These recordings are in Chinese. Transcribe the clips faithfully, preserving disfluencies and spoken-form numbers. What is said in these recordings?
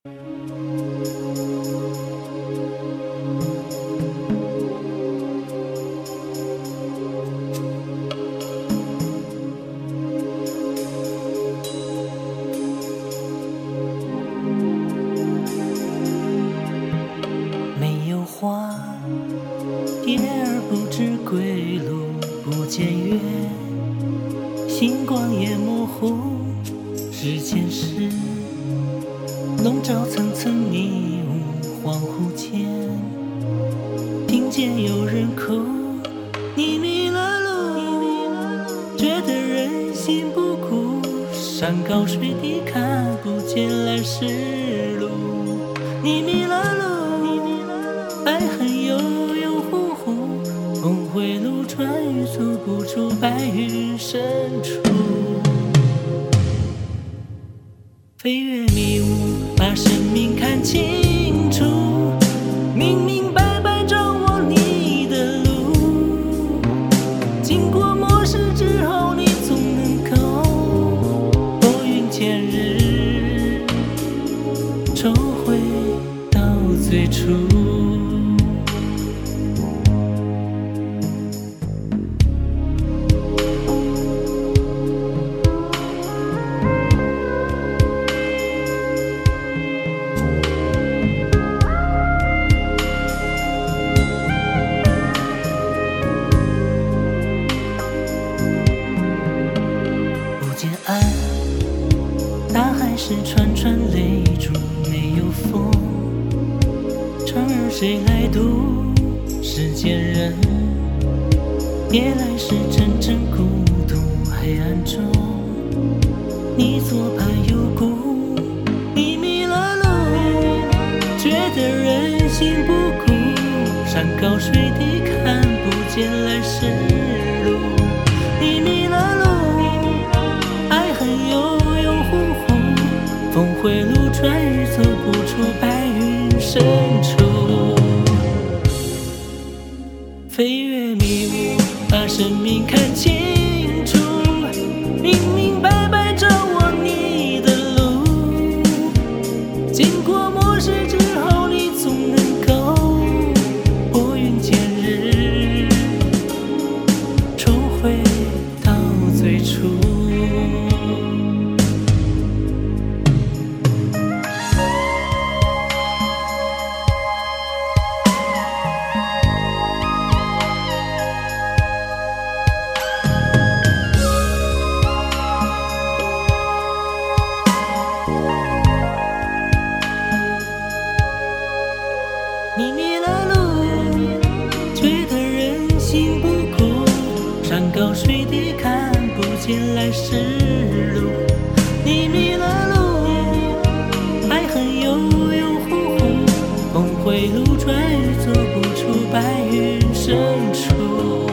没有花，蝶儿不知归路，不见月，星光也模糊。时间是笼罩层层迷雾，恍惚间听见有人哭，你迷了路，觉得人心不古，山高水低看不见来时路，你迷了路，爱恨悠悠忽忽，峰回路转欲诉不出白云深处。飞越迷雾，把生命看清楚，明明白白掌握你的路，经过磨蚀之后，你总能够拨云见日，重回到最初。岸，大海是串串泪珠，没有风，船儿谁来渡？世间人，夜来是阵阵孤独，黑暗中，你左盼右顾，你迷了路，觉得人心不古，山高水低看不见来时路，你迷了路。峰回路转，欲走不出白云深处。飞越迷雾，把生命看清楚，明明白白掌握你的路，经过磨蚀之后，你总能够拨云见日，重回到最初。你迷了路，觉得人心不古，山高水低看不见来时路，你迷了路，爱恨悠悠忽忽，峰回路转，走不出白云深处。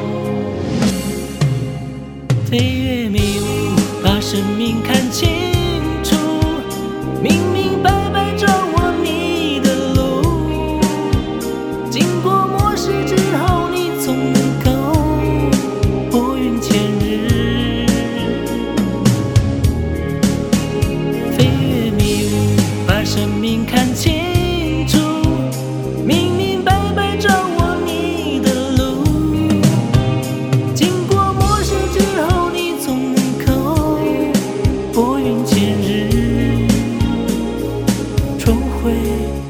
飞越迷雾，把生命看清楚，明明白白掌握你的路，经过磨蚀之后，你总能够拨云见日。飞越迷雾，把生命看清楚，明明白白掌握你的路，经过磨蚀之后，你总能够拨云见日，重回